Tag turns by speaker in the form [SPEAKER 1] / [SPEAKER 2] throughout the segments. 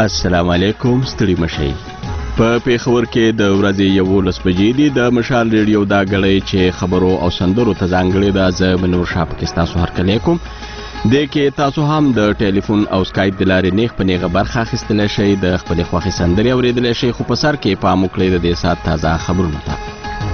[SPEAKER 1] السلام علیکم، ستړي مشئ. په پېښور کې د ورځې 11 بجې دي. د مشال ریډیو دا غړی چې خبرو او سندرو ته ځانګړې ده. زه منور شاه پکې ستاسو هرکلی کوم. دې کې تاسو هم د ټلیفون او سکایپ د لارې نیغ په نیغه برخه اخیستلی شئ، د خپلې خوښې سندرې اورېدلی شئ، خو په سر کې پام وکړئ د دې ساعت تازه خبرونو ته.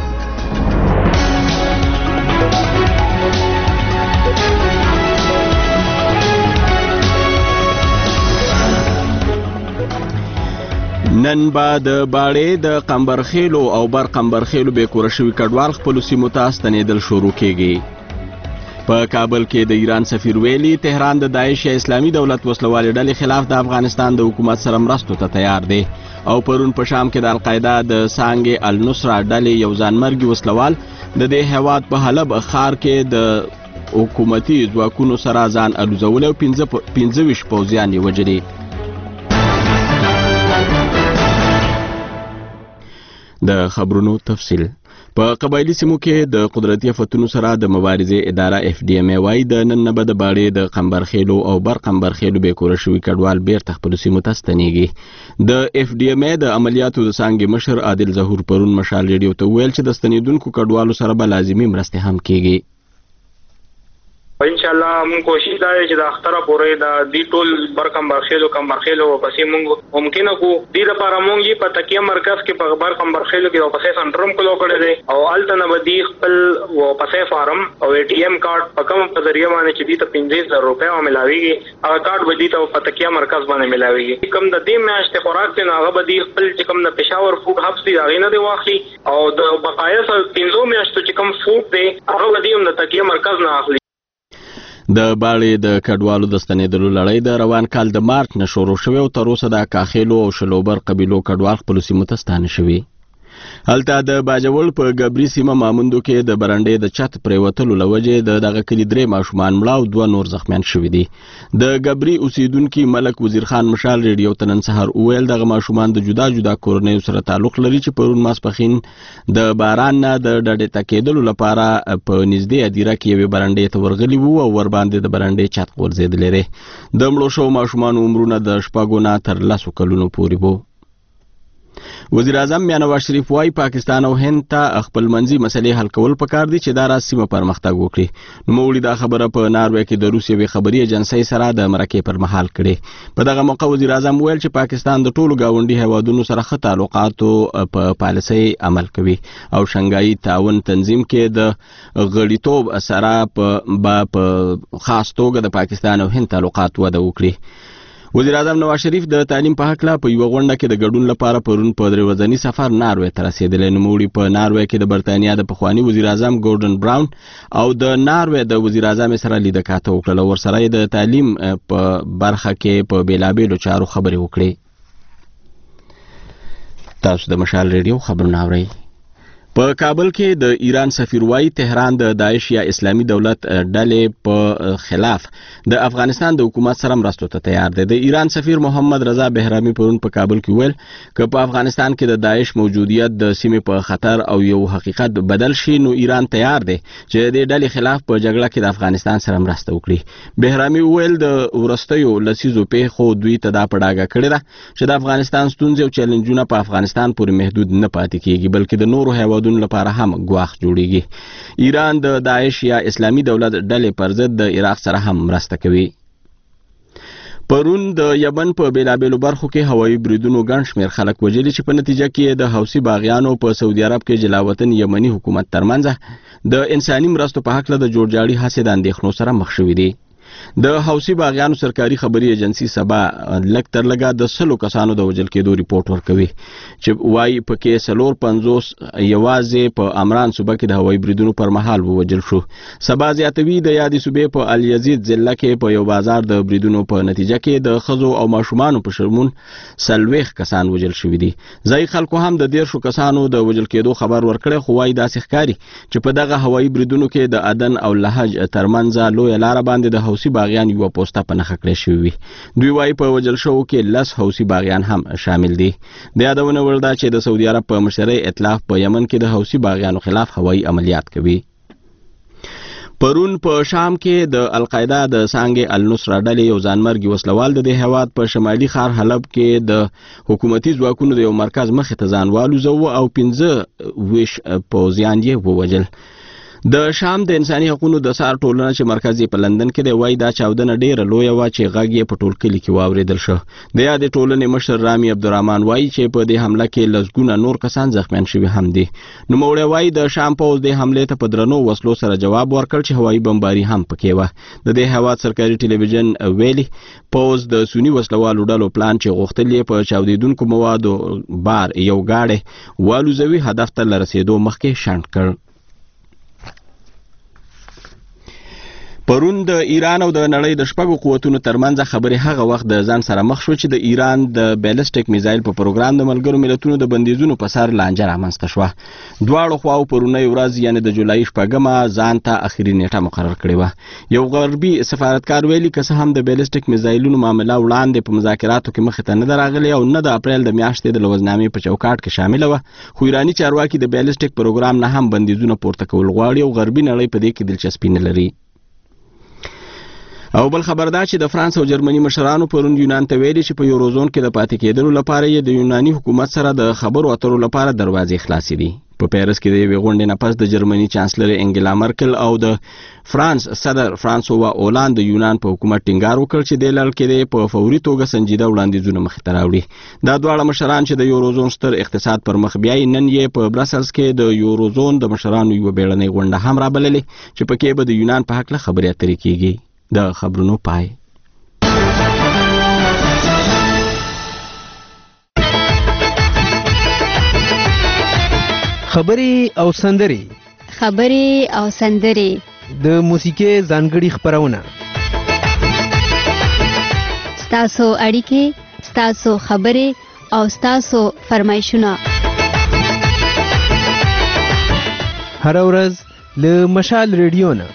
[SPEAKER 1] نن به د باړې د قمبرخیلو او بر قمبرخیلو بې کوره شوي کډوال خپلو سیمو ته ستنېدل شروع کېږي. په کابل کې د ایران سفیر ویلي تهران د داعش یا اسلامي دولت وسلوالې ډلې خلاف د افغانستان د حکومت سره مرستو ته تیار دی. او پرون په شام کې د القاعده د سانګې النصره ډلې یو ځانمرګي وسلوال د دې هیواد په حلب ښار کې د حکومتي ځواکونو سره ځان الوزولی او 25 پوځیان یې وژلي. د خبرونو تفصیل. په قبایلي سیمو کې د قدرتي آفتونو سره د مبارزې اداره FDMA وایي د نن نه به د باړې د قمبرخیلو او بر قمبرخیلو بې کوره شوي کډوال بیرته خپلو سیمو ته ستنېږي. د FDMA د عملیاتو د څانګې مشر عادل ظهور پرون مشال ریډیو ته وویل چې د ستنېدونکو کډوالو سره به لازمي مرستې هم کېږي.
[SPEAKER 2] انشاءالله مونږ کوشش دا دی چې د اختره پورې د دې ټول بر قمبرخیلو پسې مونږ ممکنه کو دې لپاره مونږ یې په تکیه مرکز کې په بر قمبرخیلو کې پسې سنټر هم کلو کړی دی او هلته نه به دې خپل پسې فارم او ATM کارت په کوم په ذریعه باندې چې دې ته 15,000 روپۍ ملاویږي هغه کارت به دې ته په تکیه مرکز باندې ملاویږي. کوم د دې میاشتې خوراک دی نو هغه به دې خپل چې کوم د پېښور فوډ هبس دی هغې نه دی واخلي او د بقایا 15 میاشتو چې کوم فوډ دی هغه به دې هم د تکیه مرکز نه اخلي.
[SPEAKER 1] د باړې د کډوالو د ستنېدلو لړۍ د روان کال د مارچ نه شروع شوې او تر اوسه د کاخیلو او شلوبر قبیلو کډوال خپلو سیمو ته ستانه شوي. هلته د باجوړ په ګبري سیمه ماموندو کې د برنډې د چت پریوتلو له وجې د دغه کلي 3 ماشومان مړه او 2 نور زخمیان شوي دي. د ګبري اوسیدونکي ملک وزیر خان مشال ریډیو ته نن سهار وویل دغه ماشومان د جدا جدا کورنیو سره تعلق لري چې پرون ماسپښین د باران نه د ډډې ته کېدلو لپاره په نږدې هدیره کې یوې برنډې ته ورغلي وو او ورباندې د برنډې چت غورځېدلی دی. د مړو شوو ماشومانو عمرونه د 6 نه تر 10 کلونو پورې وو. وزیر اعظم میاں نواز شریف وايي پاکستان او هند ته خپل منځي مسلې حل کول پکار دي چې دا راز سیمه پرمختګ وکړي. نوموړي دا خبره په ناروې کې د روسیې خبري ایجنسۍ سره د مرکې پر مهال کړې. په دغه موقع وزیر اعظم ویل چې پاکستان د ټولو ګاونډي هیوادونو سره ښه تعلقاتو په پالیسۍ عمل کوي او شنګایي تعاون تنظیم کې د غړیتوب سره په خاص توګه د پاکستان او هند تعلقات وده وکړي. وزیر اعظم نواز شریف د تعلیم په هکله په یوه غونډه کې د ګډون لپاره پرون په 3 ورځني سفر ناروې ته رسېدلی. نوموړي په ناروې کې د برطانیا د پخواني وزیر اعظم ګورډن براون او د ناروې د وزیر اعظم سره لیده کاته وکړله. ورسره یې د تعلیم په برخه کې په بېلابېلو چارو خبرې وکړې. تاسو د مشال ریډیو خبرونه اورئ. په کابل کې د ایران سفیر وايي تهران د داعش یا اسلامي دولت ډلې په خلاف د افغانستان د حکومت سره مرستو ته تیار دی. د ایران سفیر محمد رضا بهرامي پرون په کابل کې ویل که په افغانستان کې د داعش موجودیت د سیمې په خطر او یو حقیقت بدل شي نو ایران تیار دی چې د ډلې خلاف په جګړه کې د افغانستان سره مرسته وکړي. بهرامي ویل د وروستیو لسیزو پیښو دوی ته دا په ډاګه کړې ده چې د افغانستان ستونزې او چیلنجونه په افغانستان پورې محدود نه پاتې کېږي بلکې د نورو هیوادونو لپاره هم ګواښ جوړیږي. ایران د داعش یا اسلامي دولت ډلې پر ضد د عراق سره هم مرسته کوي. پرون د یمن په بیلابېلو برخو کې هوایي بریدونو ګڼ شمېر خلک وژلي چې په نتیجه کې د حوثي باغیانو په سعودي عرب کې جلاوطن یمني حکومت ترمنځ د انساني مرستو په هکله د جوړجاړي هڅې د اندېښنو سره مخ شوي دي. د حوثي باغیانو سرکاري خبري ایجنسي سبا لږ تر لږه د 100 کسانو د وژل کېدو ریپورټ ورکوي چې وايي پکې 450 یوازې په عمران صوبه کې د هوایي بریدونو پر مهال ووژل شو. سبا زیاتوي د یادې صوبې په الیزید ضلع کې په یو بازار د بریدونو په نتیجه کې د ښځو او ماشومانو په شمول 40 کسان وژل شوي دي. ځایي خلکو هم د 13 کسانو د وژل کېدو خبر ورکړی خو وايي داسې ښکاري چې په دغه هوایي بریدونو کې د عدن او لهج ترمنځ لویه لاره باندې د حوثي باغیان یو پوسټه په نښه کړی شوي وي. دوی وايي په وژل شوو کې 10 حوثي باغیان هم شامل دي. د یادونه وړ ده چې د سعودي عرب په مشرۍ ائتلاف په یمن کې د حوثي باغیانو خلاف هوایي عملیات کوي. پرون په شام کې د القاعده د څانګې النصره ډلې یو ځانمرګي وسلوال د دې هیواد په شمالي ښار حلب کې د حکومتي ځواکونو د یو مرکز مخې ته ځان والوزاوه او 15 پوځیان یې ووژل. د شام د انساني حقوقو د سار ټولنه چې مرکز په لندن کې دی وایي دا چاودنه ډیره لویه وه چې غږ یې په ټول کلي کې واورېدل شو. د یادې ټولنې مشر رامي عبدالرحمن وایي چې په دې حمله کې لسګونه نور کسان زخمیان شوي هم دي. نوموړی وایي د شام پوځ د حملې ته په درنو وسلو سره جواب ورکړ چې هوایي بمباري هم پکې وه. د دې هیواد سرکاري ټلویزیون ویلي پوځ د سني وسلوالو ډلو پلان چې غوښتل یې په چاودېدونکو موادو بار یو ګاډی والوزوي هدف ته له رسېدو مخکې شنډ کړ. پرون د ایران او د نړۍ د شپږو قوتونو ترمنځ خبرې هغه وخت د ځان سره مخ شو چې د ایران د بیلسټیک میزایل په پروګرام د ملګرو ملتونو د بندیزونو په سر لانجه رامنځته شوه. دواړو خواو پرونۍ ورځ یعنې د جولای 8 ځان ته اخري نیټه مقرر کړې وه. یو غربي سفارتکار ویلي که څه هم د بیلسټیک میزایلونو معامله وړاندې په مذاکراتو کې مخې ته نه ده راغلې او نه د اپریل د میاشتې د لوزنامې په چوکاټ کې شامله وه، خو ایراني چارواکي د بیلسټیک پروګرام نه هم بندیزونه پورته کول غواړي او غربي نړۍ په دې کې دلچسپي نه لري. او بل خبر دا چې د فرانس او جرمني مشرانو پرون یونان ته ویلي چې په یوروزون کې د پاتې کېدلو لپاره یې د یوناني حکومت سره د خبرو اترو لپاره دروازې خلاصې دي. په پیرس کې د یوې غونډې نه پس د جرمني چانسلر انګلا مرکل او د فرانس صدر فرانسوا اولان د یونان په حکومت ټینګار وکړ چې د لړ کې په فوري توګه سنجیده وړاندیزونه مخې ته راوړي. دا دواړه مشران چې د یوروزون ستر اقتصاد پر مخ بیایي نن یې په برسلز کې د یوروزون د مشرانو یوه بیړنۍ غونډه هم رابللې چې پکې به د یونان په هکله خبرې اترې کیږي. د خبرونو پای.
[SPEAKER 3] خبرې او سندرې د موسیقي ځانګړي خبرونه
[SPEAKER 4] ستاسو اړیکې، ستاسو خبرې او ستاسو فرمایشونه
[SPEAKER 3] هر ورځ له مشال ریډیو نه.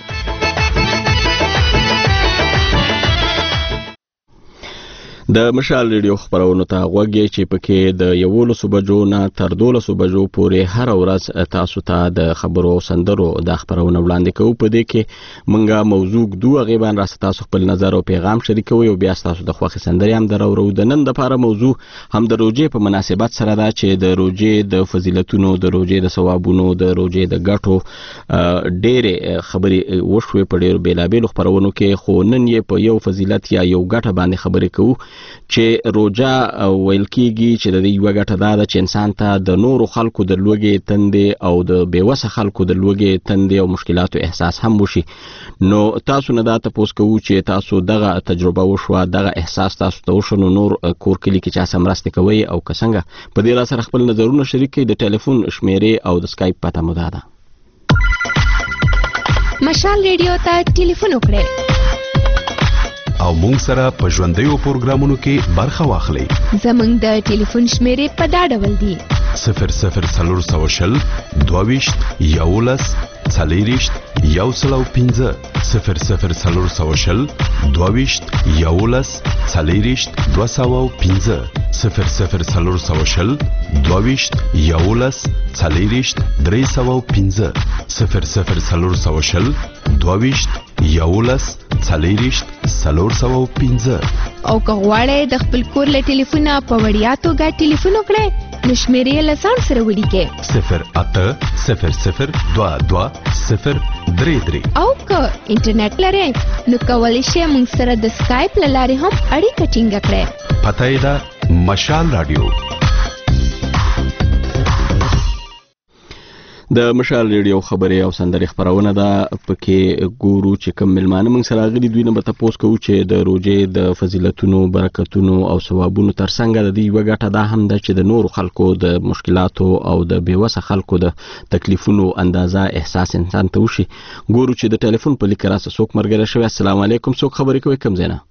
[SPEAKER 1] د مشال ریډیو خبرونو ته غوږ یې چې پکې د 11 بجو نه تر 12 بجو پورې هر ورځ تاسو ته د خبرو او سندرو د خبرونو وړاندې کوو. په دې کې مونږه موضوع دوه غیبان راست تاسو خپل نظر او پیغام شریکوي او بیا تاسو د خوښي سندرې هم درو. د نن د لپاره موضوع هم د روزې په مناسبت سره ده چې د روزې د فضیلتونو، د روزې د ثوابونو، د روزې د ګټو ډېرې خبرې وشوي په ډېرو بیلابیلو خبرونو کې، خو نن یې په یو فضیلت یا یو ګټه باندې خبرې کوو چې روجا ویل کېږي چې د دې یوه ګټه دا ده چې انسان ته د نورو خلکو د لوږې، تندې او د بېوسه خلکو د لوږې، تندې او مشکلاتو احساس هم وشي. نو تاسو نه دا تپوس کوو چې تاسو دغه تجربه وشوه، دغه احساس تاسو ته وشو، نو نور کور کلي کې چا سره مرستې کوئ او که څنګه په دې راسره خپل نظرونه شریک کړئ. د ټلیفون شمیرې او د سکایپ پته مو دا ده.
[SPEAKER 5] مشال ریډیو ته ټلیفون وکړئ
[SPEAKER 6] او مونږ سره په ژوندیو پروګرامونو کې برخه واخلئ.
[SPEAKER 5] زمونږ د ټلیفون شمیرې په دا ډول دي: 00420 22 11 40 105 00420 22 11 40 205 00420 22 11 40 305 00420 22 11 40 305. او که غواړئ د خپل کور له ټلیفونه په وړیا توګه ټلیفون وکړئ نو شمیرې له ځان سره ولیکئ
[SPEAKER 6] 0800 22 033.
[SPEAKER 5] او که انټرنیټ لرئ نو کولی شئ موږ سره د سکایپ له لارې هم اړیکه ټینګه کړئ.
[SPEAKER 6] پته یې ده مشال رادیو.
[SPEAKER 1] د مشال ریډیو خبرې او سندرې خبرونه ده. پکې ګورو چې کوم ملمانه موږ سره راغلي دوی نه به تپوس کوو چې د روژې د فضیلتونو، برکتونو او ثوابونو ترڅنګ د دې یوه ګټه دا هم ده چې د نورو خلکو د مشکلاتو او د بېوسه خلکو د تکلیفونو اندازه احساس انسان ته وشي. ګورو چې د ټلیفون په لیک راسه څوک ملګری شوی. السلام علیکم، څوک خبرې کوي، کوم ځای نه؟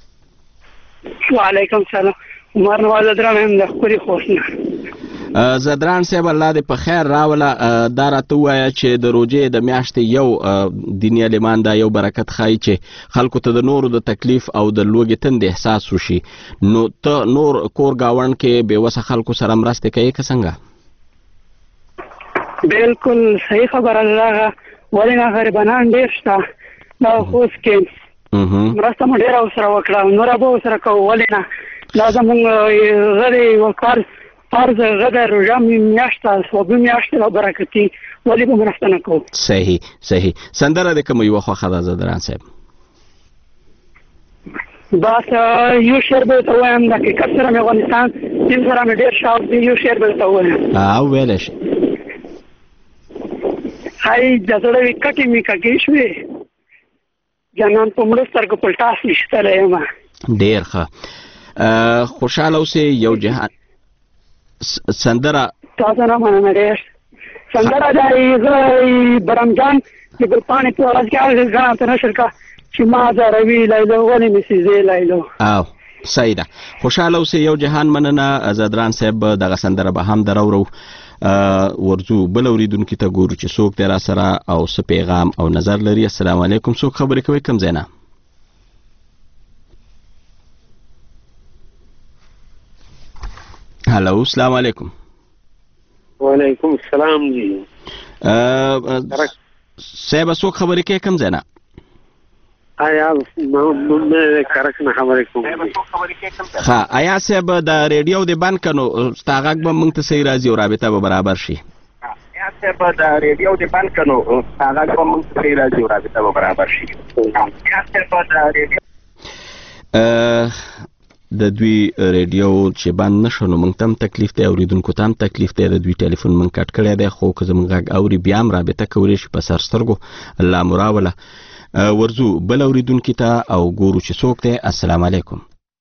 [SPEAKER 7] وعلیکم سلام، عمر نواز زدران هم د ښکلي خوست نه.
[SPEAKER 1] زدران صاحب الله دې په خیر راوله. دا راته ووایه چې د روژې د میاشتې یو دیني الیمان دا یو برکت ښایي چې خلکو ته د نورو د تکلیف او د لوږې تندې احساس وشي. نو ته نور کور ګاونډ کې بېوسه خلکو سره مرستې کوې که څنګه؟
[SPEAKER 7] بالکل صحیح خبره ده. ولې نه غریبانان ډېر شته دا اوس کې مرسته مو ډېره ورسره وکړه نوره به ورسره کوو ولې نه دا زموږ غړي وکړ فرض غدا روژه میاشت او به میاشت او برکتي ولې به مرسته نه کوو.
[SPEAKER 1] صحیح سندره د کوم یو خوخه ده زدران صاحب؟
[SPEAKER 7] بس یو شعر به ته وایم د حقیقت سره مې افغانستان دین سره مې ډېر شوق دی یو شعر به ته وایم
[SPEAKER 1] او ویلی شي
[SPEAKER 7] هی د زړه کټې مې کږې شوې جانان په مړو سترګو په ټاس ویشتلی یم.
[SPEAKER 1] ډېر ښه خوشحاله اوسې. یو جهان سندره
[SPEAKER 7] تاسو نه مننه ډېر سندره د برمجان د ګلپاڼې په اواز کې هغه ځان ته نشر کا چې ما زاروي لیلو ولې مې سیزې لیلو.
[SPEAKER 1] او صحیح ده خوشحاله اوسې. یو جهان مننه زدران صاحب. دغه سندره به هم درورو ورځو بل اوریدونکي ته ګورو چې څوک دی را سره او څه پیغام او نظر لري. السلام علیکم. څوک خبرې کوي کوم ځای نه؟ هلو السلام علیکم.
[SPEAKER 8] وعلیکم السلام جی
[SPEAKER 1] صاحب څوک خبرې کوي کوم ځای نه؟
[SPEAKER 8] آیا مې کرک نه خبرې کوم.
[SPEAKER 1] ها آیا صاحب د ریډیو د بند کنو ستا غږ به موږ ته صحیح راځي او رابطه به برابر شي.
[SPEAKER 8] آیا صاحب د ریډیو د بند کنو ستا غږ به موږ ته صحیح راځي او رابطه به برابر شي. آیا صاحب د ریډیو
[SPEAKER 1] د دوی ریډیو چې بند نشو نو موږ ته هم تکلیف دی اوریدونکو ته هم تکلیف دی. د دوی ټلیفون موږ کټ کړی دی خو که زموږ غږ اوري بیا هم رابطه کولی شي په سر سترګو الله مو راوله. ورځو بل اوریدونکي ته او ګورو چې څوک دی. السلام علیکم.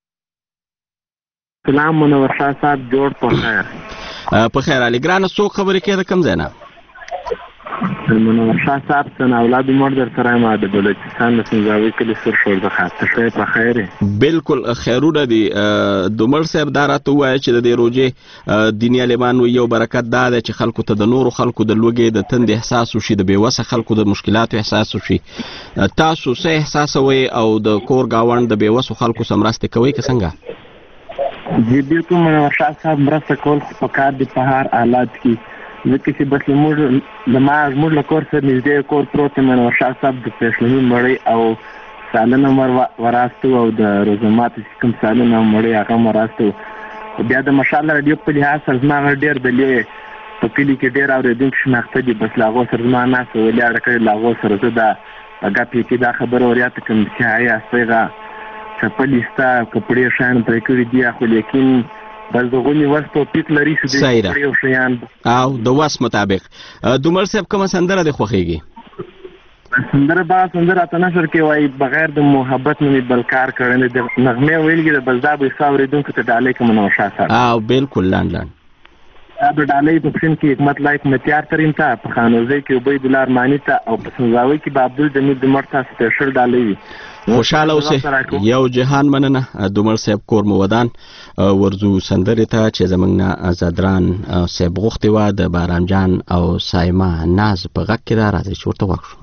[SPEAKER 8] سلام منور شاه صاحب جوړ په خیر.
[SPEAKER 1] په خیر علي ګرانه څوک خبرې کوي د کوم ځای نه؟
[SPEAKER 8] منور شاه صاحب څنګه اولاد مړ در سره ما د بلوچستان د سنځاوي کلي سر شور د خاطر شوی په خیر.
[SPEAKER 1] بالکل خیرونه دي. دومړ صاحب دا راته ووایه چې د دې روژې دیني عالمانو یو برکت دا دی چې خلکو ته د نورو خلکو د لوږې د تندې احساس وشي د بېوسه خلکو د مشکلاتو احساس وشي. تاسو څه احساسوئ او د کور ګاونډ د بېوسو خلکو سره مرستې کوئ که څنګه؟
[SPEAKER 8] جی بالکل منور شاه صاحب مرسته کول خو پکار دي په هر حالات کې ځکه چې بس زموږ له کور سره نږدې کور پروت دی منور شاه صاحب د پیشلمي مړی او سالنه وراستو او د روزمات چې کوم سالنه مړی هغه وراستو. بیا د مشال راډیو په لحاظ سره زما ډېر د لوی په کلي کې ډېر اورېدونکي شناخته دي بس له هغو سره زما ناسته ولاړه کړې له هغو سره زه دا اګپ کې دا خبره ورياته کوم چې آیا څنګه چپلې ستا کپړې شان پرې کړي دي خو لیکن بس دغونی وس توفیق لري چې یو شیان
[SPEAKER 1] او د وس مطابق. دومر صاحب کومه سندره د خوښیږي؟
[SPEAKER 8] سندره ته نشر کې وایي بغیر د محبت نه بلکار کړنه د نغمه ویلګي د بزدا به حساب ریدونکو ته ډالې کوم نو شاسه
[SPEAKER 1] او بالکل لاند
[SPEAKER 8] د ډالۍ په پښین کې حکمت لایک متیار ترین ته په خانوزه کې عبید الله ارمانی ته او په سنځاوي کې به عبدالجمیل د مرتا سپیشل ډالۍ.
[SPEAKER 1] خوشاله اوسې. یو جهان مننه دومر صاحب کور مو ودان. ورځو سندرې ته چې زموږ نه زدران صاحب غوښتې وه د باران جان او سایما ناز په غږ کې ده راځئ چې ورته غوږ شو.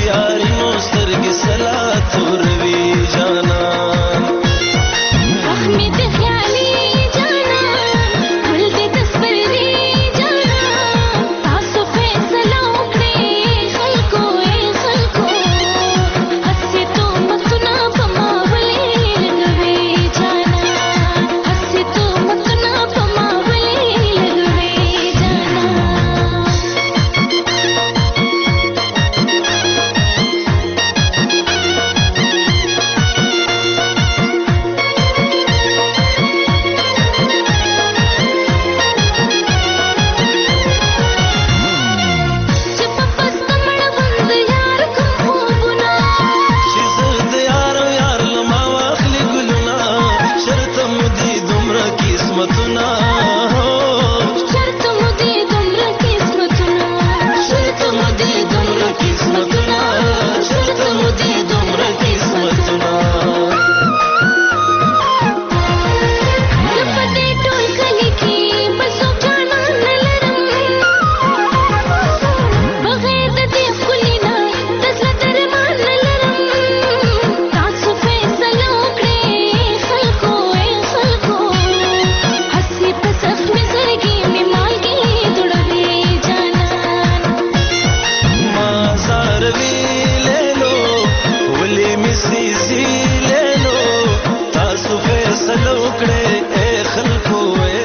[SPEAKER 9] यारी मोस्तर की सला तोरवी जाना
[SPEAKER 10] अहमद ख्याली जाना भूल दे तस्वीरी जाना तासो फैसला उकड़े खलको हस्से तो मतना पमावले लगवे जाना हस्से तो मतना पमावले लगवे जाना
[SPEAKER 9] शिजद यारो यार लमा वाखली गुलना शर्त मुदी दुमरा किस्मतुना
[SPEAKER 10] शर्त मुदी दुमरा किस्मतुना
[SPEAKER 9] शर्त मुदी दुमरा किस्मतुना शर्त मुदी दुमरा किस्मतुना
[SPEAKER 10] लपटे टोल कली की बसो जाना नलरम बगैर दे कुलिना तसला तरमान नलरम तासो फैसला उकड़े खलको हस्सी पसख में सरगी में माल की दुड़वे जाना
[SPEAKER 9] माजार भी ले लो वली मिसी सी ले लो तासु फैसला उकड़े ए खलको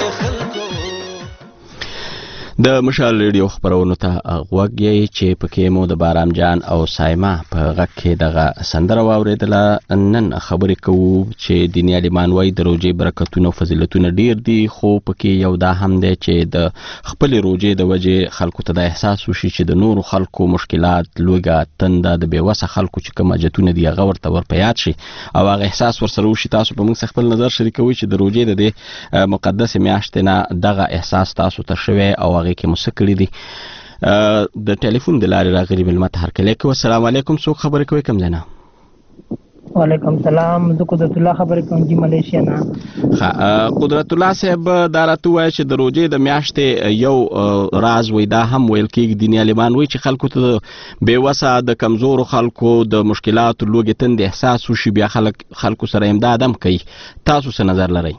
[SPEAKER 1] د مشال ریډیو خبرونو ته غوږی چې پکې مو د بارام جان او سایما په غږ کې دغه سندره واوریدله. نن خبرې کوو چې دیني عالمان وایي د روژې برکتونه او فضیلتونه ډیر دي، خو پکې یو دا هم دی چې د خپلې روژې د وجې خلکو ته دا احساس وشي چې د نورو خلکو مشکلات، لوږه، تنده، د بېوسه خلکو چې کوم حاجتونه دي هغه ورته ورپه یاد شي او هغه احساس ورسره وشي. تاسو په موږ خپل نظر شریکوئ چې د روژې د دې مقدسې میاشتې نه دغه احساس تاسو ته شوی او هغې کې مو څه کړي دي. د ټلیفون د لارې راغلي مېلمه ته هرکلی کوو. السلام علیکم، څوک خبرې کوئ، کوم ځای نه؟
[SPEAKER 11] وعلیکم سلام، زه قدرت الله خبرې کوم جی ملیشیا نه.
[SPEAKER 1] قدرت الله صاحب دا راته ووایه چې د روژې د میاشتې یو راز وایي دا هم ویل کېږي دیني عالمان وایي چې خلکو ته د بېوسه د کمزورو خلکو د مشکلاتو لوږې تندې احساس وشي، بیا خلکو سره امداد هم کوي. تاسو څه نظر لرئ؟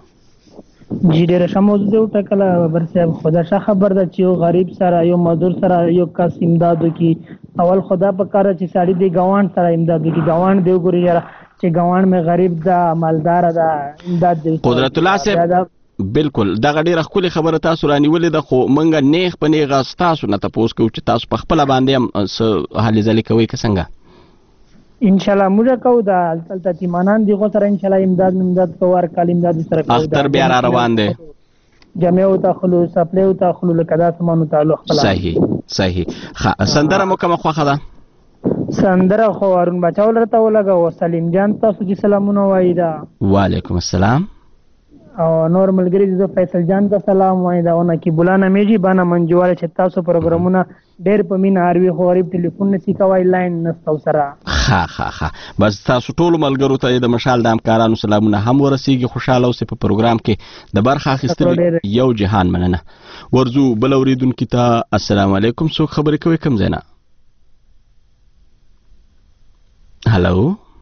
[SPEAKER 11] جی ډېره ښه موضوع دې وټاکله بابر صاحب. خدا ښه خبر ده چې یو غریب سره، یو مزدور سره یو کس امداد وکړي. اول خدا په کار چې سړی دی ګاونډ سره امداد وکړي. ګاونډ دی وګوري یاره چې ګاونډ مې غریب ده، مالداره ده، امداد دی.
[SPEAKER 1] قدرت الله صاحب بالکل دغه ډېره ښکلې خبره تاسو رانیولې ده، خو موږ نیغ په نیغه ستاسو نه تپوس کوو چې تاسو په خپله باندې هم څه هلې ځلې کوئ که څنګه؟
[SPEAKER 11] انشاءالله موږ کوو د هلته یتیمانان دي هغو سره انشاءالله امداد کوو، هر کال امداد سره کوو.
[SPEAKER 1] اختر بیا را روان دی،
[SPEAKER 11] جامعو ته اخلو، سپلیو ته اخلو، لکه دا سامانو ته اخلو خپله.
[SPEAKER 1] صحیح. سندره مو کومه خوښه ده؟
[SPEAKER 11] سندره خو هارون بچاو لرته ولګوو. سلیم جان تاسو چې سلامونه وایي ده.
[SPEAKER 1] وعلیکم السلام.
[SPEAKER 11] او نور ملګري دي فیصل جان ته سلام وایي ده. او نکی بولانا میجی بانا منجواله چې تاسو پروګرامونه ډېر په مینه اروي، خو غریب ټلیفون نشي کوای، لاین نسته ورسره.
[SPEAKER 1] ښه بس تاسو ټولو ملګرو ته د مشال د همکارانو سلامونه هم ورسیږي. خوشحاله اوسئ په پروګرام کې د برخه اخیستلو یو جهان مننه. ورځو بل اورېدونکي ته السلام علیکم، څوک خبرې کوئ، کوم ځای نه؟ هلو.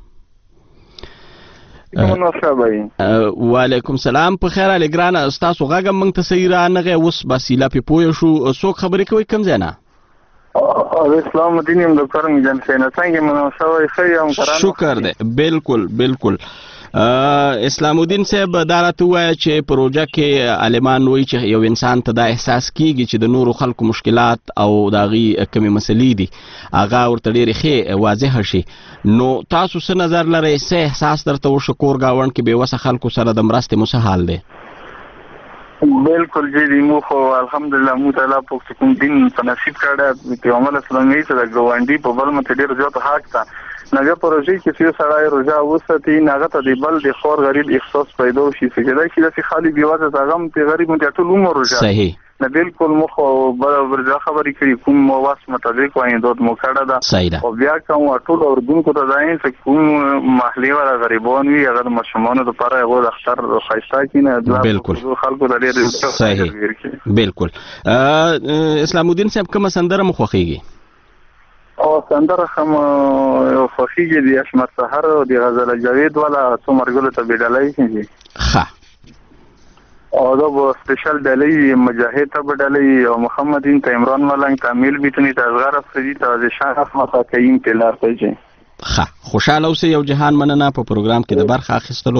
[SPEAKER 1] وعلیکم سلام، په خیر علي ګرانه، ستاسو غږ هم موږ ته صحیح رانغی، اوس بس ایله پې پوه شو. څوک خبرې کوئ، کوم ځای نه؟
[SPEAKER 12] اسلام الدین یم ډاکټر میجان سینا، څنګه منو شوی ښه یم؟
[SPEAKER 1] شکر دی. بالکل اسلام الدین صاحب دا راته ووایه چې په روژه کې عالمان وایي چې یو انسان ته دا احساس کېږي چې د نورو خلکو مشکلات او د هغې کومې مسلې دي هغه ورته ډېرې ښې واضحه شي. نو تاسو څه نظر لرئ، څه احساس درته وشو کور ګاونډ کې بېوسه خلکو سره د مرستې مو څه حال دی؟
[SPEAKER 12] بالکل جی مو خو الحمدلله مو تعالی په کوم دین په نصیب کړه پیغمبر اسلام یې سره ګاونډي په بل مت ډېر زیات حق تا نګه پروژې کې چې سړی روزه وساتي نګه ته دی بل د خور غریب احساس پیدا شي چې دا چې خالی بیوازه ځغم په غریب مت ټول عمر روزه
[SPEAKER 1] صحیح
[SPEAKER 12] نه بالکل مو خو برابر خبرې کړې کوم واس مطابق وایي دوت مو کړه دا او بیا کوم ټول اردوونکو ته ځاین چې کوم محلي ولا غریبان وي هغه مشمانو لپاره هغه اختر خاصه کینه
[SPEAKER 1] بالکل
[SPEAKER 12] خلکو ته ډېر
[SPEAKER 1] صحیح بالکل. اسلام الدین صاحب کوم سندره مو خوښیږي؟
[SPEAKER 12] او سندره هم خوښیږي د اشمر سحر او د غزل جاوید والا څومرګلو ته بدلای شي
[SPEAKER 1] ښه
[SPEAKER 12] او دا به سپیشل ډالۍ مجاهد ته بدلای او محمدین ته عمران ملنګ تامل بیتنی ته اصغر افریدی ته د شان احمد کایم په لار پېژې
[SPEAKER 1] ښه خوشاله اوسئ یو جهان مننه په پروګرام کې د برخه اخیستلو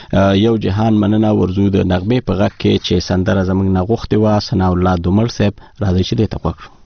[SPEAKER 1] یو جهان مننه ورزو د نغمې په غږ کې چې سندره زموږ نه غوښتې وه ثناء الله دومل صاحب راځئ چې دې ته غوږ شو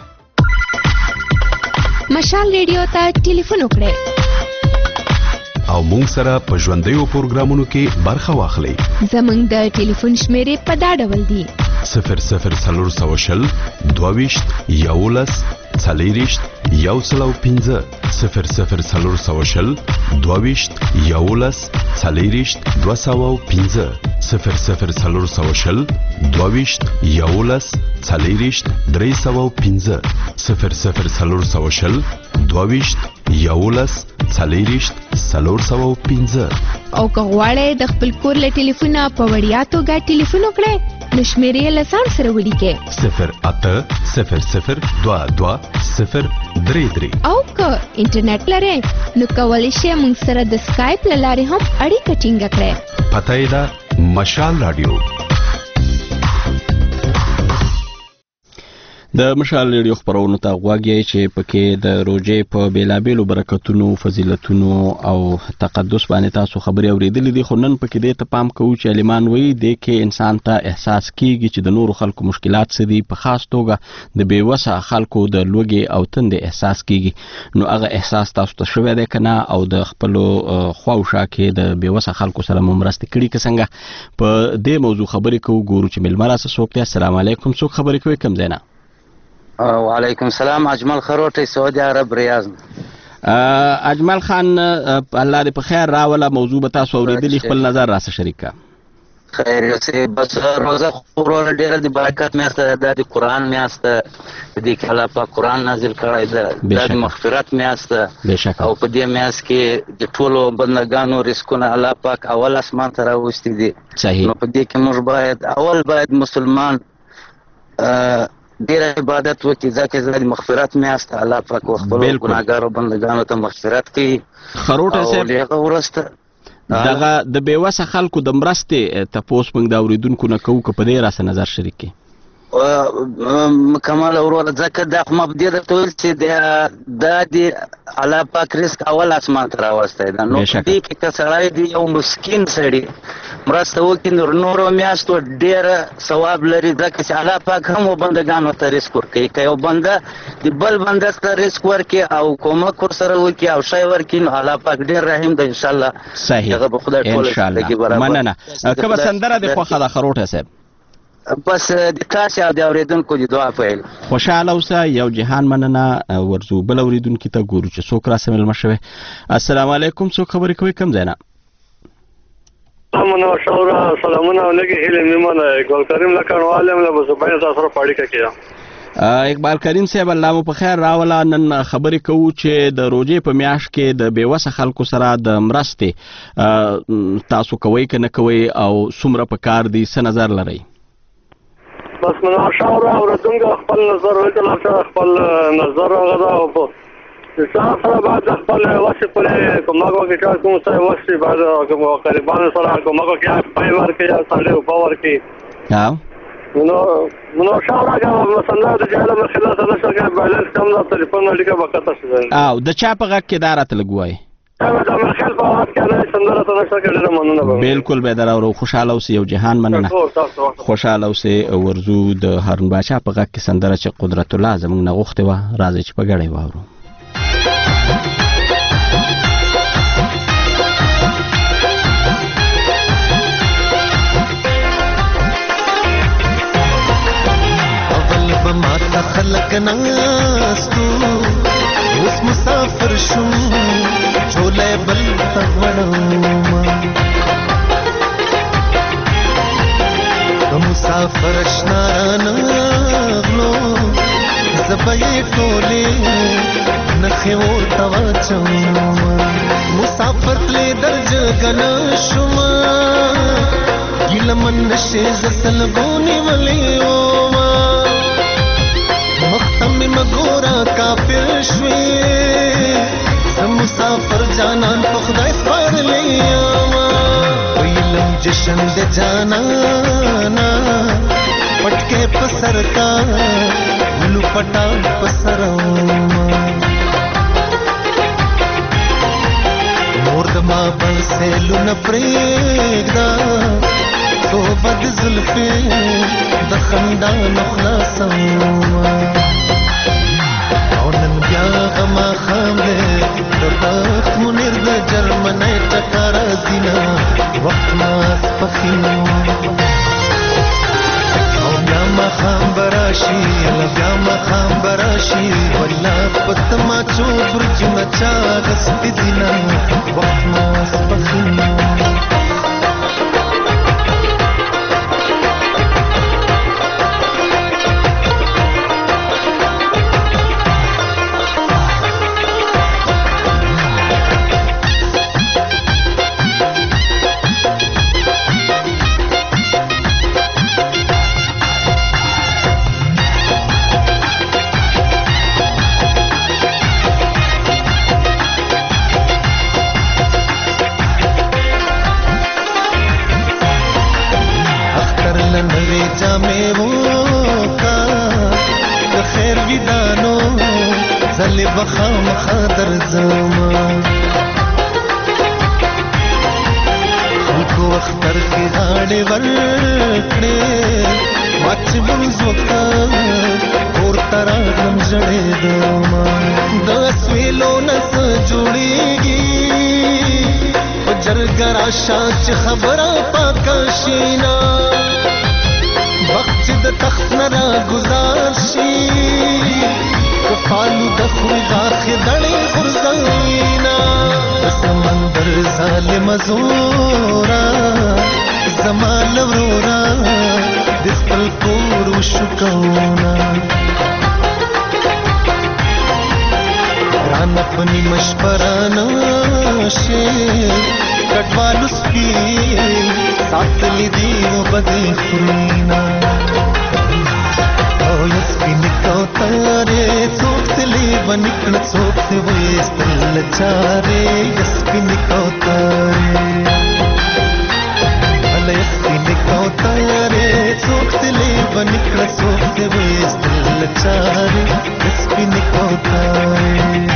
[SPEAKER 5] مشال ریډیو ته ټلیفون وکړئ
[SPEAKER 6] او مونږ سره په ژوندیو پروګرامونو کې برخه واخلئ.
[SPEAKER 5] زمونږ د ټلیفون شمیرې په دا ډول دي: 00420
[SPEAKER 6] 22 11 40 105 00420 22 11 40 205 00420 22 11 40 305 00420 22 11 40 305.
[SPEAKER 5] او که غواړئ د خپل کور له ټلیفونه په وړیا توګه ټلیفون وکړئ نو شمیرې له ځان سره ولیکئ
[SPEAKER 6] 0800022
[SPEAKER 5] او که انټرنیټ لرئ نو کولی شئ موږ سره د سکایپ له لارې هم اړیکه ټینګه کړئ.
[SPEAKER 6] پته یې ده مشال رادیو.
[SPEAKER 1] د مشال ریډیو خبرونو ته غوږ یې چې پکې د روژې په بیلابیلو برکتونو، فضیلتونو او تقدس باندې تاسو خبرې اورېدلې دي، خو نن پکې دې ته پام کوو چې عالمان وایي دې کې انسان ته احساس کیږي چې د نورو خلکو مشکلات څه دي، په خاص توګه د بېوسه خلکو د لوږې او تندې احساس کیږي. نو هغه احساس تاسو ته شوی دی که نه، او د خپلو خواوشا کې د بېوسه خلکو سره مو مرستې کړي که څنګه؟ په دې موضوع خبرې کوو. ګورو چې میلمه راسه څوک دی. السلام علیکم. څوک خبرې کوي؟ کوم ځای نه؟
[SPEAKER 13] وعلیکم السلام. اجمل خروټی، سعودي عرب، ریاض.
[SPEAKER 1] اجمل خان، الله دې په خیر راوله. موضوع به تاسو اورېدلي، خپل نظر راسه شریک کا.
[SPEAKER 13] خیر اوسې. بس روزه خورونه ډېره د برکت میاشت ده، دا د قرآن میاشت ده، په دې کې الله پاک قرآن نازل کړی ده، دا د مغفرت میاشت ده، او په دې میاشت کې د ټولو بندګانو رزقونه الله پاک اول اسمان ته راوستي دي. نو په دې کې موږ باید مسلمان ډیر عبادت وکړي، ځکه د مغفرت میاشت الله پاک خپل ګناهګارو بندګانو ته مغفرت کوي.
[SPEAKER 1] خروټه صاحب، دغه د بېوسه خلکو د مرستې تپوس موږ د اورېدونکو نه کوو، که په دې راسه نظر شریک کړي.
[SPEAKER 13] مکمل وروره، ځکه دا خو ما په دې درته ویل چې دا د الله پاک رزق اول اسمان ته راوستی ده. نو په دې کې که سړی د یو مسکین سړي مرسته وکړي نو نورو میاشتو ډېره ثواب لري، ځکه چې الله پاک هم و بندګانو ته رزق ورکوي. که یو بنده د بل بنده ته رزق ورکړي او کومک ورسره وکړي او شی ورکړي نو الله پاک ډېر رحیم ده انشاءالله.
[SPEAKER 1] صحیح، انشاءالله. مننه. کومه سندره دې خوښه ده خروټه صاحب؟
[SPEAKER 13] بس د تاسو او د اورېدونکو د دعا پیل.
[SPEAKER 1] خوشاله اوسه. یو جهان مننه. ورځو بل اورېدونکي ته ګورو چې څوک راسه مېلمه شوی. السلام علیکم. څوک خبرې کوي؟ کوم ځای نه؟
[SPEAKER 14] سلامونه علیکم. هیله میمنه ګل کریم لکړوالم له بسبای تاسو سره پاړی کیا.
[SPEAKER 1] اقبال کریم صاحب، الله مو په خیر راوله. نن خبرې کوو چې د روژې په میاشت کې د بېوسه خلکو سره د مرستې تاسو کوئ که نه کوئ او څومره په کار دي، څه نظر لرئ؟
[SPEAKER 14] بس من شاوره اوردونکو خپل نظر وکړه، خپل نظر راغله او په سره بعد خپل واسه په کومه کې کوم څه واسه بعد کوم قریبانو سره کومه کې پای ورکې یا سره په ورکې.
[SPEAKER 1] ها
[SPEAKER 14] نو شاوره دا مثلا د جاله مخله سره څنګه بیلنس کم د ټلیفون اړیکه وکړه شي.
[SPEAKER 1] او د چا په غږ کې دارت لګوي؟ بالکل به درو. خوشاله اوسې. یو جهان مننه. خوشاله اوسې. ورزو د هارون باچا په غږ کې سندره چې قدرت الله زموږ نه غوښتې وه، راځي چې په ګډه یې واورو.
[SPEAKER 9] اول به ماته خلک ناستو، اوس مسافر شوم چولې بل تغړم، مسافر اشنا نغلو زبې ټولې نخې ورته واچم، مسافر تلې درج غنا شوم ګیلمن نشې زسل ګونی ولې وما مختم مګورا کافر شوي مسافر جانان په خدای سپارلې ما ویلم جشن د جانانا پټکې په سر کا ولو پټا په سر مور د ما بسلو نه پرېږدا تو بد زلفې د خندان خلاصم او نن بیا غما خام دې د بخت مون کشمیر د جرمنۍ ټکر زینا وخت ماس پخینو او بیا مخام براشي بیا مخام براشي ولا پتما چو برج نچا غس زینا وخت ماس پخینو بخام خاطر زمان خلقو اختر کی غاڑی ورکڑے واچ بنز وقت اور تراغم جڑے دامان دس ویلو نس جوڑی گی جرگر آشاچ خبرہ پاکاشینا وقت د تخت نرا گزارشی کفالو دخوی غاخی دڑی خرزائینا سمندر ظالم زورا زمان ورورا دخل پورو شکونا ران اپنی مشپرانا شیر کٹوالو سپی ساتھ لی دیو بدی خرینا یسپین کوتارے څوکتلی ونکړه څوکته وېستل چارې یسپین کوتارې هله یسپین کوتارې څوکتلی ونکړه څوکته وېستل چارې یسپین کوتارې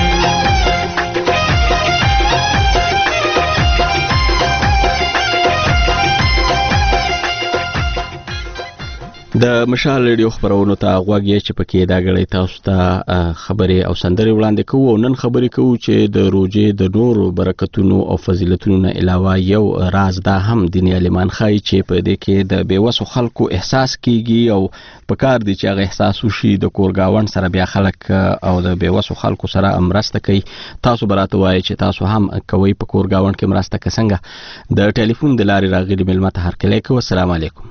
[SPEAKER 1] د مشال ریډیو خبرونو ته غوږی چې پکې دا غړې تاسو ته خبرې او سندرې وړاندې کوو او نن خبرې کوو چې د روزې د نورو برکتونو او فضیلتونو نه علاوه یو راز دا هم دیني عالمان خای چې په دې کې د بیوسو خلکو احساس کیږي او پکار دي چې هغه احساس وشي د کورګاون سره بیا خلک او د بیوسو خلکو سره مرسته کوي تاسو براته وایي چې تاسو هم کوي په کورګاون کې مرسته کسنګه د ټلیفون د لارې راغلي ملمت هر کله کو السلام علیکم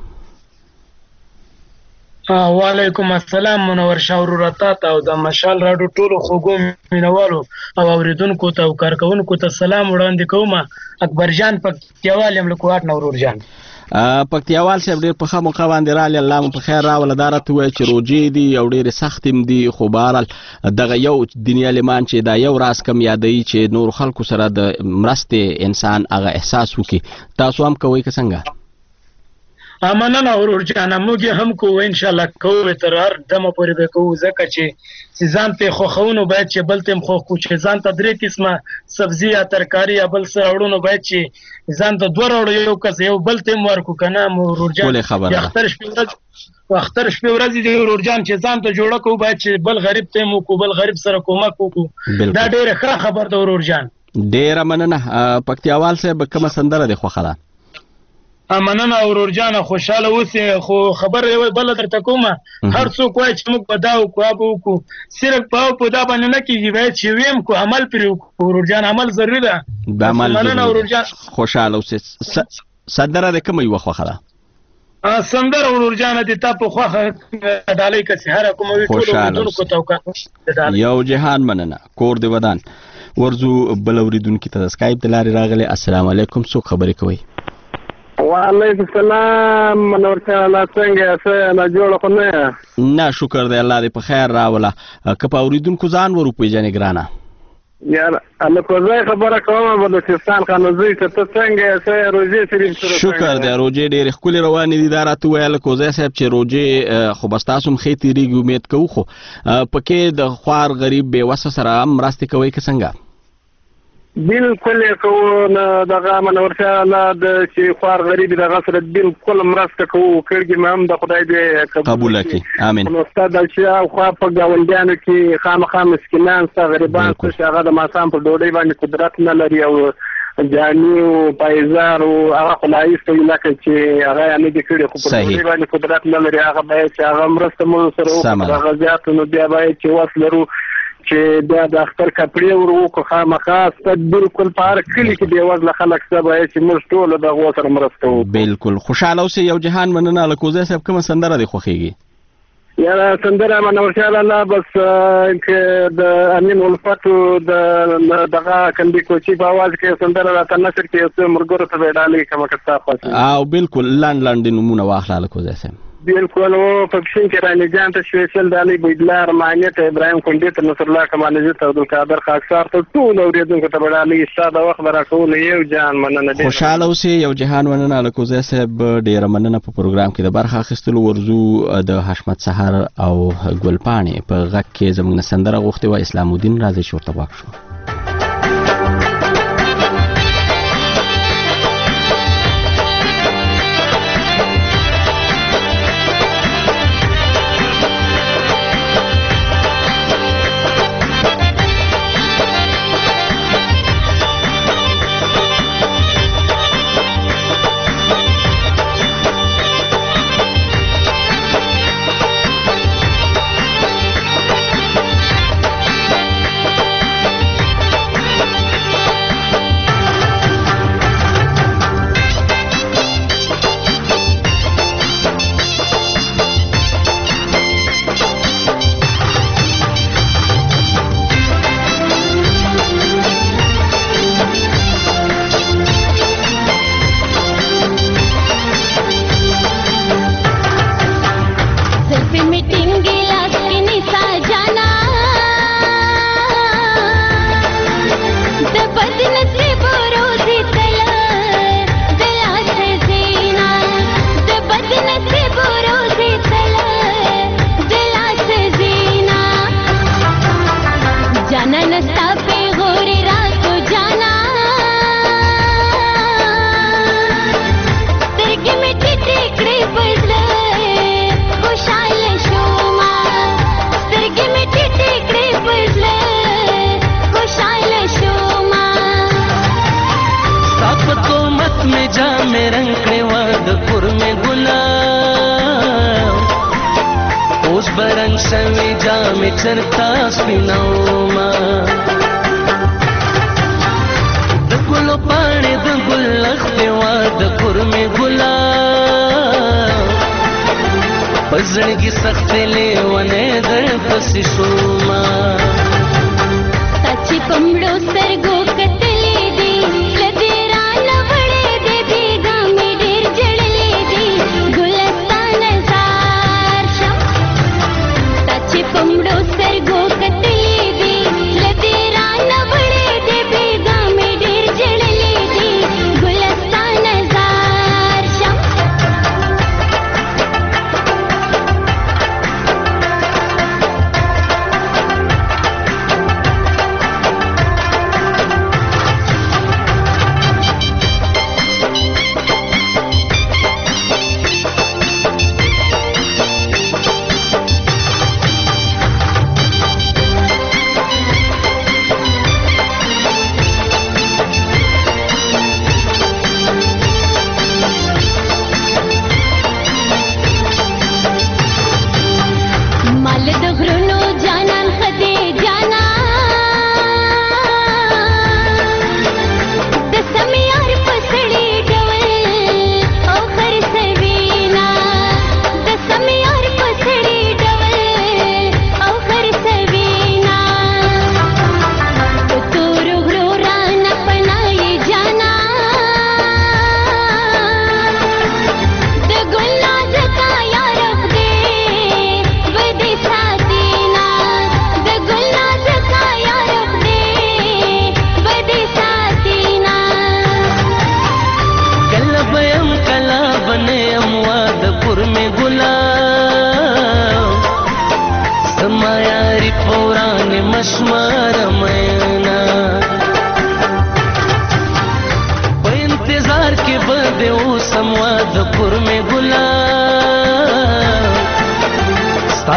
[SPEAKER 15] وعلیکم السلام منور شاورورات او د مشال راډیو ټولو خوګو مینوالو او اوریدونکو ته او کارکونکو ته سلام وړاندې کوم اکبر جان پکتیوال یم له کوټ نورور جان
[SPEAKER 1] پکتیوال صاحب ډېر په خامو باندې رااله الله مو په خیر راول دارته وای چې روجي دي او ډېر سختم دي خو بهرال دغه یو دنیا لمان چې دا یو راز کم یادای چې نور خلکو سره د مرسته انسان هغه احساس وکي تاسو هم کوي که څنګه
[SPEAKER 15] امنه اورور جان موږ هم کوو ان شاء الله کوو تر هر دمه پورې به کوو ځکه چې ځان ته خوخونو باید چې بل تم خو چې ځان ته درې قسمه سبزی یا ترکاری یا بل څه وړونو باید چې ځان ته دوه وړو یو کس یو بل تم ورکو کنه اورور جان اختر شپه ورځ دی اورور جان چې ځان ته جوړه کوو باید چې بل غریب تم کو بل غریب سره کومک وکړو دا ډیره ښه خبر ده اورور جان
[SPEAKER 1] ډیره مننه پکتیوال صاحب کومه سندره دی خوخه
[SPEAKER 15] مننه اورور جان خوشاله اوسې خو خبر بل درته کومه هر څوک وایي چې موږ په دا وکړو صرف په دا باندې نه کېږي باید چې ویم کو عمل پرې وکړو اورور جان عمل ضروري ده مننه اورور جان
[SPEAKER 1] خوشاله اوسې سندره د کومه یوه خوښه ده
[SPEAKER 15] سندره اورور جان د تا په خوښه ډالۍ کسي هر کومه وی ټول اوریدونکو ته
[SPEAKER 1] یو جهان مننه کور دی ودان ورزو بل اوریدونکو ته سکایپ د لارې راغلی السلام علیکم څوک خبرې کوي
[SPEAKER 14] وعلیکم السلام منور تعالی څنګه څه نه جوړ خو
[SPEAKER 1] نه شکر دی الله دې په خیر راوله که په اوریدونکو ځان ور وپېژنې ګرانه
[SPEAKER 14] یار الله کوزای خبره کوم بلوچستان قانوني ته څنګه څه روزي شریف سره
[SPEAKER 1] شکر دی روزي ډېر خولي روانې دي دا راته ویل کوزای صاحب چې روزي خو بس تاسو مخې تیریږي امید کوو خو پکې د خوار غریب بې وسه سره مرستې کوي که څنګه
[SPEAKER 14] بالکل کوو نه دغه منورشاه الله د چې خوار غریب دغه سره بالکل مرسته کوو کړي ما هم د خدای دې
[SPEAKER 1] قبول کړي امين
[SPEAKER 14] نو استاد چې خو په گاونډیانو کې خامخا مسکینان څه غریبان څه هغه د ماسام په ډوډۍ باندې قدرت نه لري او جاني او پایزار او هغه خلایست لکه چې هغه نه دي کړي خو په ډوډۍ باندې قدرت نه لري هغه باید چې هغه مرسته مو سره وکړي هغه زیات نو بیا باید چې وسلرو چې د اختر کپړې ورو خامخا ست بالکل پار کلی کې دی وځل خلک سبا چې موږ ټول د غو سره مرسته وکړو
[SPEAKER 1] بالکل خوشاله اوسې یو جهان مننه لکوزه صاحب کوم سندره دی خوخيږي
[SPEAKER 14] یا سندره منورشاه الله بس کې د امین الفتو دغه کندي کوچی په आवाज کې سندره راته نشر کې اوس مرګور ته ډالې کومه کتا خاصه
[SPEAKER 1] او بالکل لاند نمونه واخله لکوزه صاحب
[SPEAKER 14] بالکل او په پښین کې رانه جان ته سپیشل د علي بيدلار معنیت ابراهيم کندې ته نصر الله کمال عزت عبد القادر خاکسار ته ټول اوریدونکو ته وړاندې استاد وخت راکول یو جان مننه
[SPEAKER 1] خوشاله اوسې یو جهان مننه لکوزه صاحب ډیر مننه په پروګرام کې د برخه اخیستلو ورزو د حشمت سحر او ګلپانې په غږ کې زموږ سندره غوښتي و اسلام الدین راځي شورته واک شو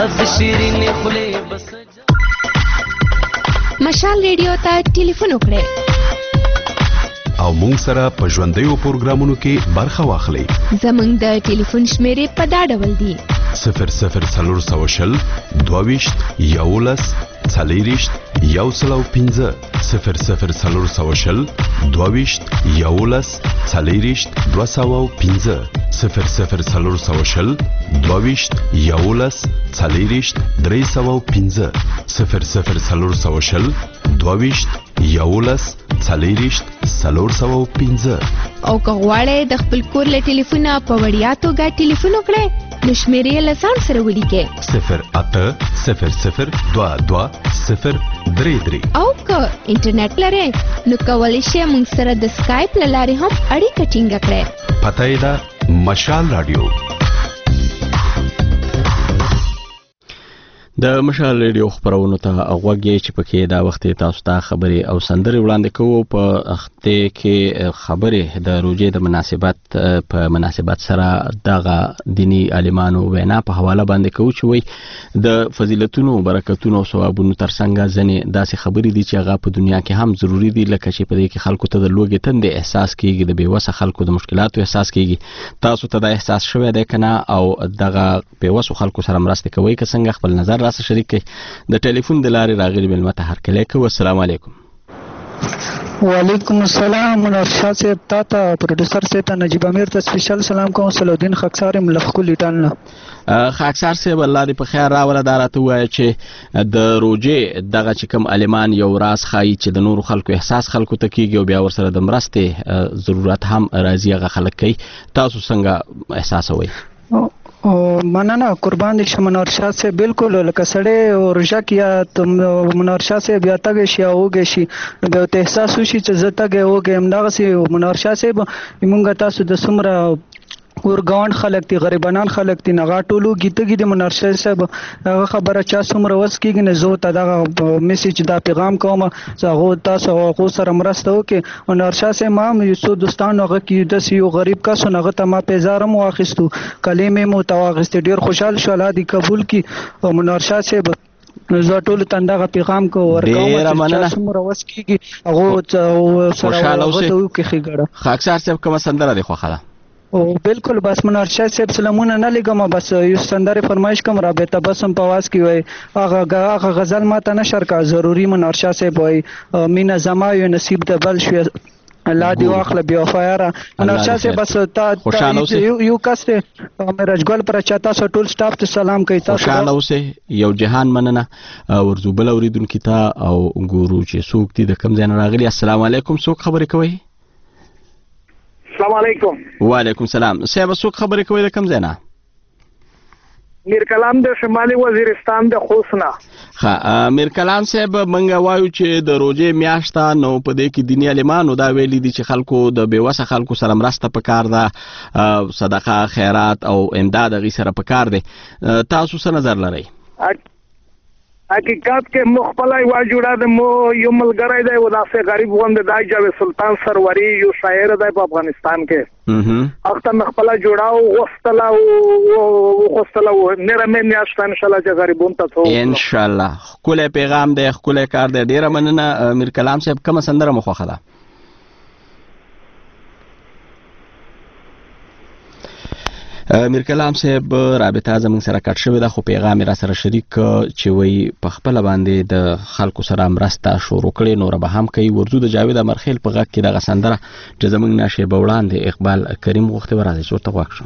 [SPEAKER 9] ناز شیرین خلی بس
[SPEAKER 5] مشال ریډیو ته ټلیفون وکړئ
[SPEAKER 6] او مونږ سره په ژوندیو پروګرامونو کې برخه واخلئ.
[SPEAKER 5] زمونږ د ټلیفون شمیرې په دا ډول دي:
[SPEAKER 6] 00420 22 11 40 115 00420 22 11 40 215 00420 22 11 40 315 00420 22 11 40 315
[SPEAKER 5] او که غواړئ د خپل کور له ټلیفونه په وړیا توګه ټلیفون وکړئ نو شمیرې له ځان سره ولیکئ
[SPEAKER 6] 080022
[SPEAKER 5] او که انټرنیټ لرئ نو کولی شئ موږ سره د سکایپ له لارې هم اړیکه ټینګه کړئ.
[SPEAKER 6] پته یې ده مشال رادیو.
[SPEAKER 1] د مشال ریډیو خبرونو ته غوږی چې پکې دا وخت تاسو ته خبري او سندري وړاندې کوو. په وخت کې خبري د روزې د مناسبت سره دغه دینی عالمانو وینا په حواله باندې کوو چې وي د فضیلتونو برکتونو او ثوابونو ترڅنګ ځنې داسې خبري دي چې هغه په دنیا کې هم ضروری دي، لکه چې په دې کې خلکو ته د لوږې تندې احساس کیږي، د بیوسه خلکو د مشکلاتو احساس کیږي. تاسو ته دا احساس شوی دی کنه او دغه بیوسو خلکو سره مرسته کوي که څنګه؟ خپل نظر راسه شریک کړئ. د ټلیفون د لارې راغلي مېلمه ته هرکلی کوو. السلام علیکم.
[SPEAKER 16] وعلیکم السلام. منافشا صاحب تا ته پروډوسر صاحب ته نجیب امیر ته سپیشل سلام کوم. صلاحالدین خاکسار ملخکو لیټان
[SPEAKER 1] خاکسار صاحب الله دې په خیر راوله. دا راته ووایه چې د روژې دغه چې کوم عالمان یو راز ښایي چې د نورو خلکو احساس خلکو ته کیږي او بیا ورسره د مرستې ضرورت هم راځي، هغه خلک کوي. تاسو څنګه احساسوئ؟
[SPEAKER 16] مننه قربان دي منور شاه سے بالکل لکه سړی روژه کې یا منور شاه سے بیا تګ شي او وګ شي به ته احساس وشي چې زه تګ وګ هم دغه سي منور شاه سے موږ تاسو د سمره ورګاون خلک دي غریبانان خلک دي نغا ټولو گیتګي د منرشد صاحب خبره چا څومره وس کېږي نه زه ته دا میسج دا پیغام کوم زه تاسو غو سره مرسته وکي. منرشد صاحب ما یو څو دوستانو هغه کې د یو غریب کس هغه ته ما پیزارم واخیستو کلمې مو تواغست ډیر خوشحال شو الله دې قبول کی. منرشد صاحب زه ټول تندغه پیغام کو ورکوم چې څومره وس کېږي هغه سره ورته کې خېګړه.
[SPEAKER 1] خاکسار صاحب کوم سندره دی خوخه ده؟
[SPEAKER 16] او بالکل بس منرشد صاحب سلامونه نه لګم بس یو سندره فرمایش کوم رابطه بس هم پواز کی وای هغه غزل ماته نشر کا ضروری منرشد صاحب وای مینا زما یو نصیب د بل شو الله دی واخله بیا فایره منرشد صاحب بس تا یو کاسته مرجګل پر چاته ټول سټاف ته سلام کوي. تاسو
[SPEAKER 1] خوشاله اوسه یو جهان مننه ورزوبل اوریدونکو ته او ګورو چې څوک دي د کم ځای راغلي. السلام علیکم. څوک خبرې کوي؟
[SPEAKER 17] السلام علیکم.
[SPEAKER 1] وعلیکم السلام. صاحب څوک خبرې کوي د کم ځای نه؟
[SPEAKER 17] میر کلام د شمالي وزیرستان د خوسنا.
[SPEAKER 1] ها میر کلام صاحب منګه وایو چې د روزې میاشت نو په دې کې دیني عالمانو دا ویلي دي چې خلکو د بیوسه خلکو سره مرسته پکار ده، صدقه خیرات او امداد غي سره پکار دي. تاسو څه نظر لرئ؟
[SPEAKER 17] حقیقت کې مخبلای وا جوړه د مو یو ملګری دی وداسه غریب وند دای جاوید سلطان سروری یو شاعر دی په افغانستان کې اخته مخبلا جوړاو وستلا او نرمه میاشت ان شاء الله چې غریبون ته څو
[SPEAKER 1] ان شاء الله خپل پیغام دی خپل کار دی. ډیره مننه میر کلام صاحب. کوم سندره مخوخه ده؟ میر کلام صاحب رابطه زموږ سره کټ شوې ده خو پیغام را سره شریک چې وای په خپل باندې د خلکو سره مرسته شروع کړي نور به هم کوي. ورزو د جاوید امرخیل په غږ کې دغه سندره چې زموږ نشه به وړاندې اقبال کریم غوښته ورازي چې ورته واښو.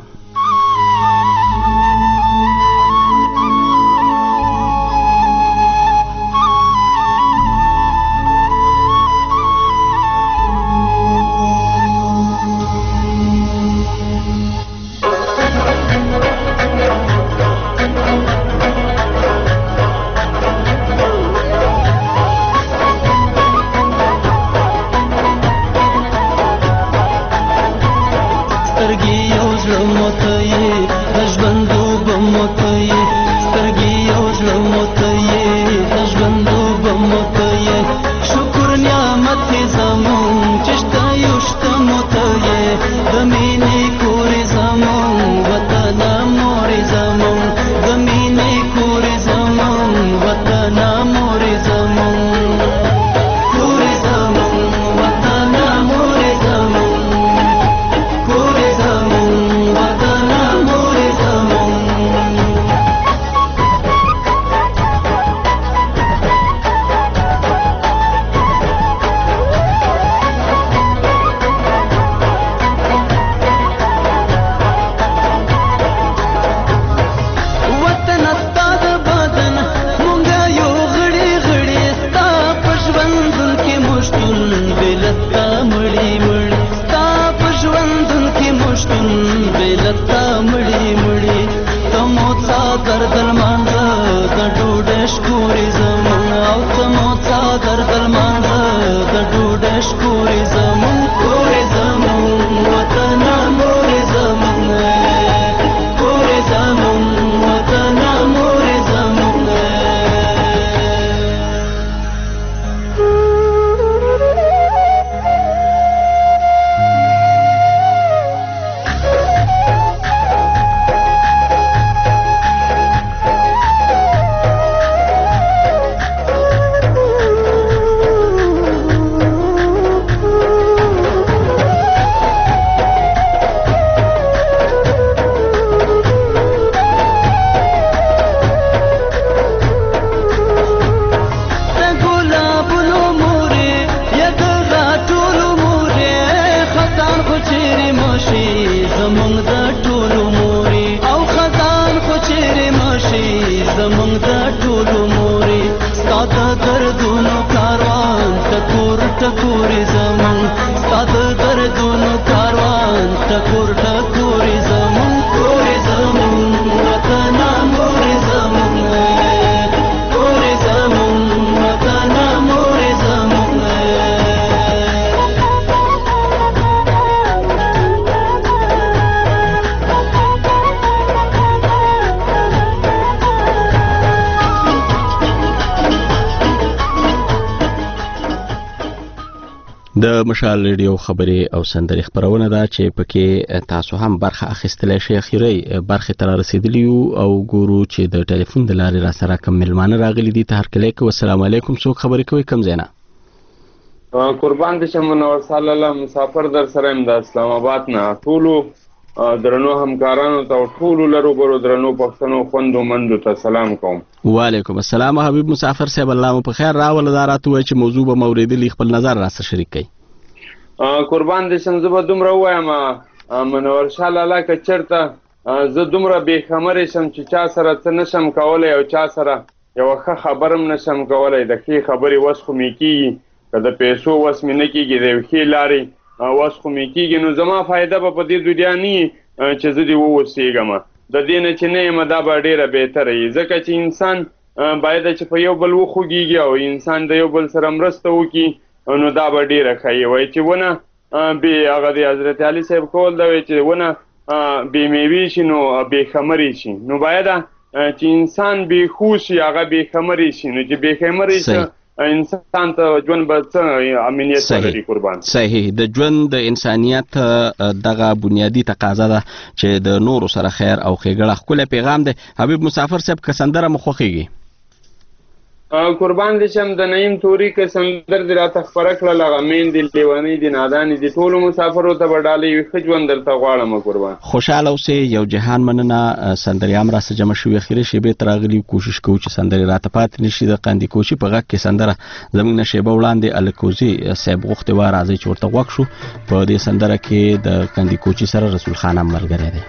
[SPEAKER 9] زمونږ د ټولو مورې ستا د دردونو کاروان ټکور ټکورې زمونږ ستا د دردونو کاروان ټکور ټکورې زمونږ کورې زمونږ وطنه مورې زمونږ کورې زمونږ وطنه مورې زمونږ
[SPEAKER 1] د مشال ریډیو خبري او سندري خبرونه ده چې پکې تاسو هم برخه اخیستلای شئ. اخیری برخه تر رسیدلی او ګورو چې د ټلیفون د لارې را سره کوم ملمانه راغلي دي. ته هر کله کو السلام علیکم څوک خبرې کوي کوم زینا
[SPEAKER 18] قربان دې شم منور صلی الله مسافر در سره ام د اسلام آباد نه ټولو درنو همکارانو ته ټولو لرو ګورو درنو پښتنو خوندو مندو ته سلام کوم.
[SPEAKER 1] وعلیکم السلام حبیب مسافر صاحب الله مو په خیر راول دارات وای چې موضوع به موریدلی خپل نظر را سره شریک کړي.
[SPEAKER 18] قربان دې شم زه به دومره وایم منور صلی الله ک چرته زه دومره به خبرې شم چې چا سره څه نشم کولای او چا سره یو ښه خبرم نشم کولای د ښې خبرې وس خو مې کیږي که د پیسو وس مې نه کیږي د ښې لارې وس خو مې کیږي نو زما فایده به په دې دنیا نه چې زه دې ووسېږم د دې نه چې نه یم دا به ډېره بهتره وي ځکه چې انسان باید چې په یو بل وخوږېږي او انسان د یو بل سره مرسته وکړي نو دا به ډېره ښه وي چې ونه بې هغه د حضرت علي صاحب قول دا وی چې ونه بې میوې شي نو بې خمرې شي نو باید چې انسان بې خو شي هغه بې خمرې شي نو چې بې خمرې شي انسان ته ژوند به څه امنیت ولري. قربان
[SPEAKER 1] صحیح د ژوند د انسانیت دغه بنیادی تقاضا ده چې د نورو سره خیر او ښېګړه ښکلی پیغام دی. حبیب مسافر صاحب که سندره مو خوښېږي
[SPEAKER 18] قربان دې شم د نعیم توري که سندر دې راته خپره کړل هغه میندې لیونۍ دي نادانې دي ټولو مسافرو ته به ډالۍ وي ښه ژوند درته غواړم. قربان
[SPEAKER 1] خوشحاله اوسئ. یو جهان مننه سندریام را سره جمع شوي اخري شیبې ته راغلي کوشش کوو چې سندرې راته پاتې نشي. د قندي کوچي په غږ کې سندره زموږ نه شیبه وړاندې الکوزي صاحب غوښتې وه راځئ چې ورته غوږ شو. په دې سندره کې د قندي کوچي سره رسول خان هم ملګری دی.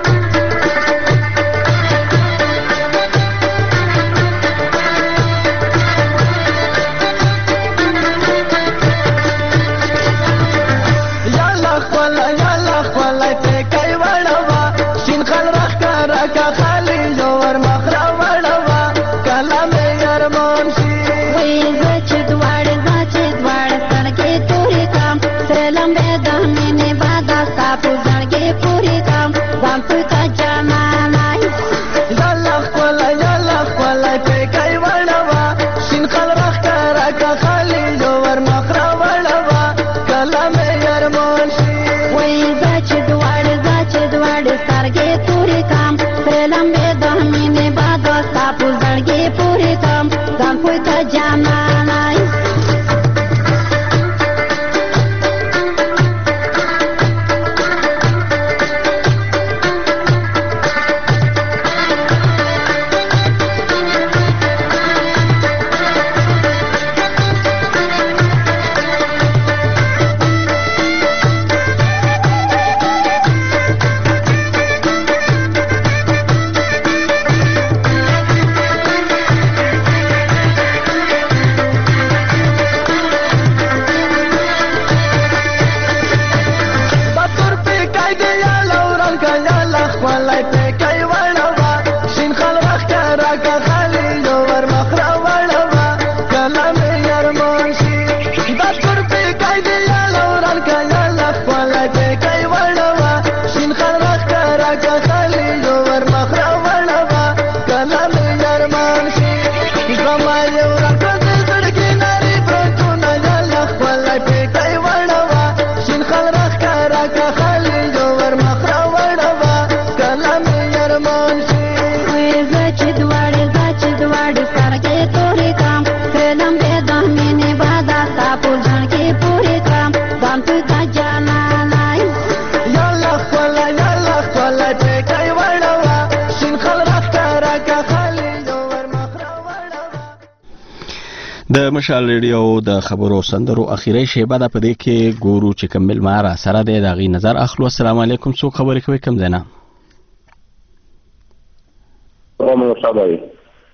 [SPEAKER 1] د مشال ریډیو د خبرو سندرو اخیری شیبه ده. په دې کې ګورو چې کوم ملما را سره دی د هغې نظر اخلو. السلام علیکم څوک خبرې کوي کوم ځای نه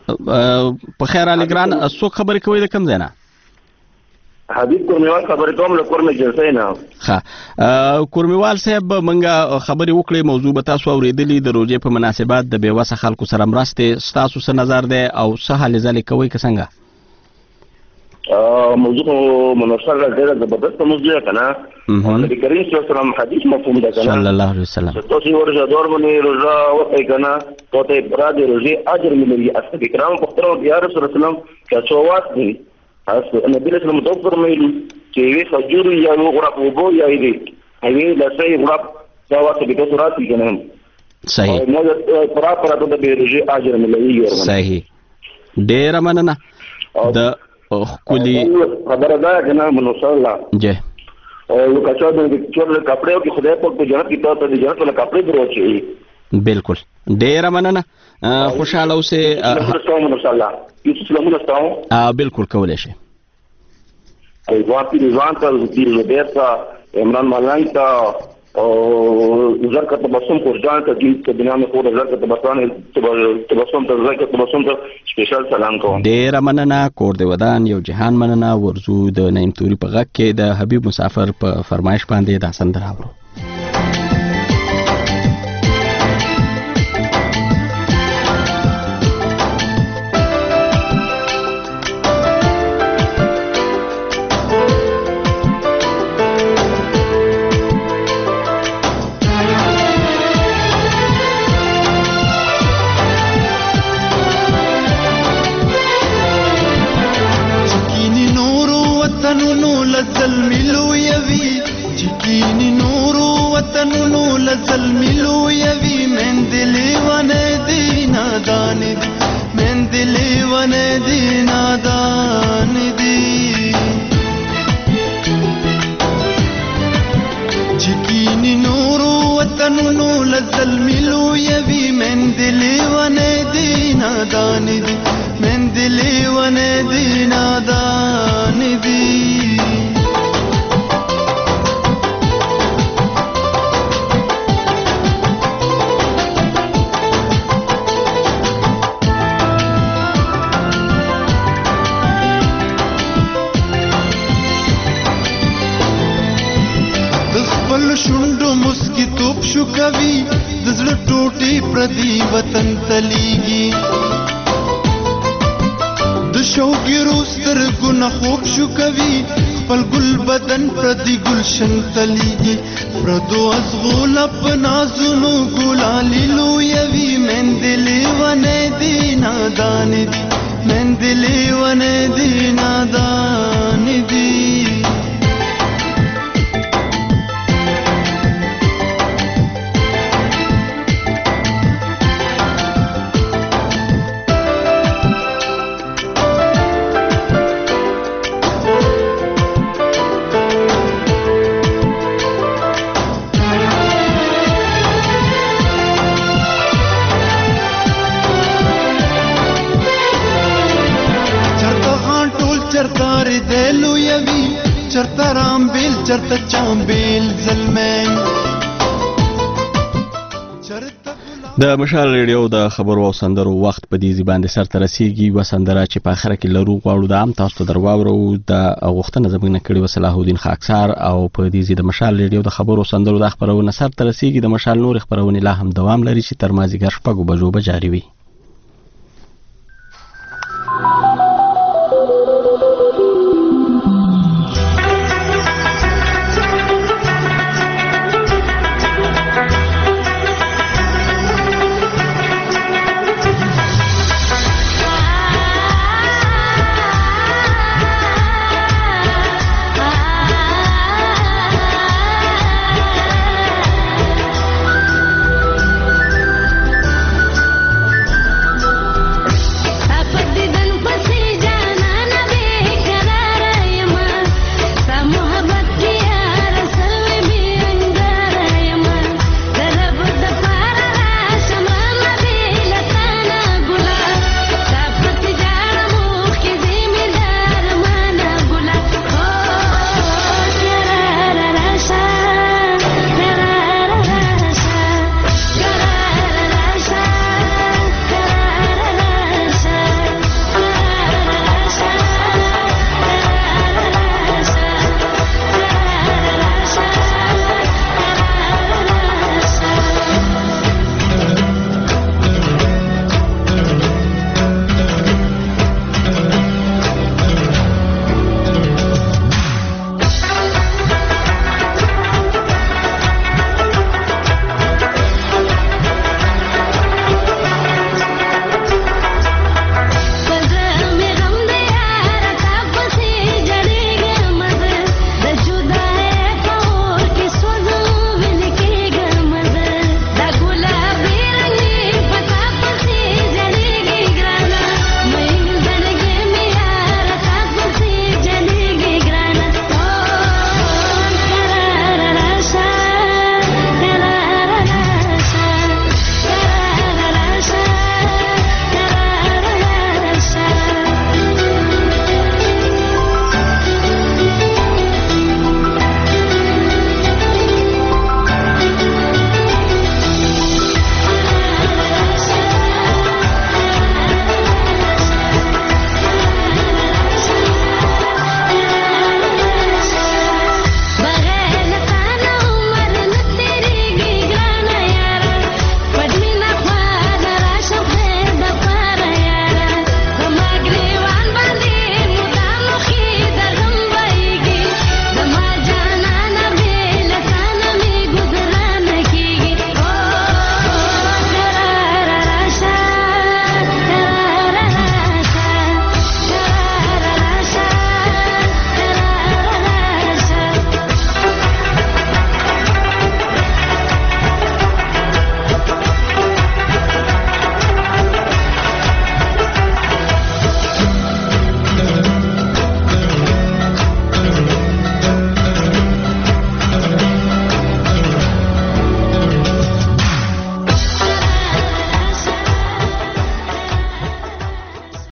[SPEAKER 1] په خیر علي ګران څوک خبرې کوي د کوم ځای نه؟
[SPEAKER 19] حبیب کورمیوال خبرې کوم له کورمې جلسې نه.
[SPEAKER 1] ښه کورمیوال صاحب موږ خبرې وکړې، موضوع به تاسو اورېدلې د روژې په مناسبت د بېوسه خلکو سره مرستې، ستاسو څه نظر دی او څه هلې ځلې کوئ که څنګه؟
[SPEAKER 19] موضوع منصر ډېره زبردسته موضوع ده که نه؟ نبي کریم صلی الله علیه وسلم حدیث مفهوم ده که نه؟
[SPEAKER 1] صلی الله علیه وسلم
[SPEAKER 19] تاسې روژهدار باندې روژه وکړئ که نه، تا ته برا د روژې اجر ملوي. اصحاب کرامو پوښتنه وکړه یا رسول الله که څه وخت دی؟ نبی رسول الله ته فرمایلي چې یوې خجور یا یو غړپ اوبه یا یوې لسۍ غړپ دا وخت به تاسو راسي که نه؟
[SPEAKER 1] صحیح.
[SPEAKER 19] پوره ته د روژې اجر ملوي.
[SPEAKER 1] صحیح. ډېره مننه. د ښکلي
[SPEAKER 19] خبره ده که نه منصر الله
[SPEAKER 1] جی
[SPEAKER 19] او کچا د چور کپڑے کې خدای پاک په جنت کې تاسو د جنت له کپڑے دروچي.
[SPEAKER 1] بالکل ډېره مننه. خوشاله اوسئ.
[SPEAKER 19] منصر الله یوسف سلامونه ستاسو.
[SPEAKER 1] بالکل کولی شئ.
[SPEAKER 19] ایوان پیروان ته دیر زبیر ته عمران ملنګ ته او زر کا تبسم قرجان ته دې په دنیا کې خور زر کا تبسم ته سپیشل سلام کوم.
[SPEAKER 1] ډېره مننه. کور دې ودان یو جهان مننه. ورزو د نعیم توري په غږ کې د حبیب مسافر په فرمایش باندې دا سندره اورو.
[SPEAKER 9] تلیږي پردو ازغول اپنا زنو ګلالي لویوي مندلې ونه دي نادان دي مندلې ونه دي نادان دي. چرته رامبیل چرته چامبیل زلمین.
[SPEAKER 1] د مشال ریډیو د خبرو او سندرو وخت په دې باندې سر ته رسیږي. و سندره چې په اخر کې لرو غواړو د عام تاسو ته درواورو د غوښتنه زموږ نه کړې و صلاح الدین خاکسار او په دې د مشال ریډیو د خبرو او سندرو د خبرونه سر ته رسیږي. د مشال نور خبرونه لا هم دوام لري چې تر مازیګر 6 بجو به جاری وي.